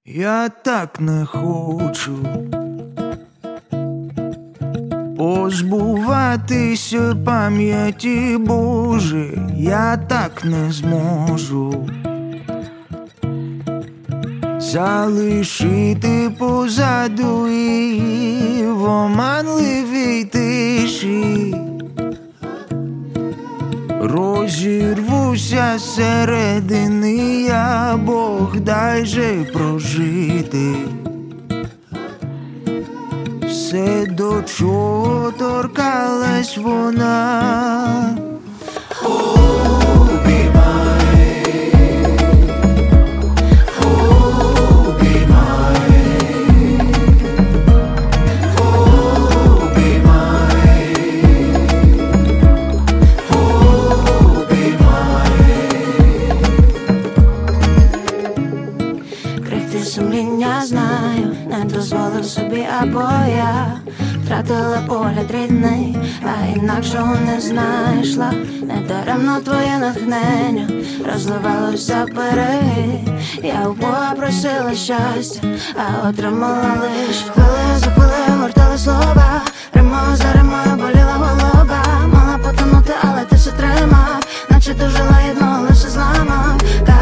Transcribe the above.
Я так не хочу позбуватися пам'яті, Боже, я так не зможу залишити позаду її в оманливій тиші. Розірвуся зсередини я, Бог, дай же прожити все, до чого торкалась вона. Сумління знаю, не дозволив собі, або я втратила погляд рідний, а інакшого не знайшла. Недаремно твоє натхнення розливалося береги. Я у Бога просила щастя, а отримала лиш хвилею за хвилею гортали слова. Римою за римою боліла голова. Мала потонути, але ти все тримав, наче дожила єдно, але все зламав.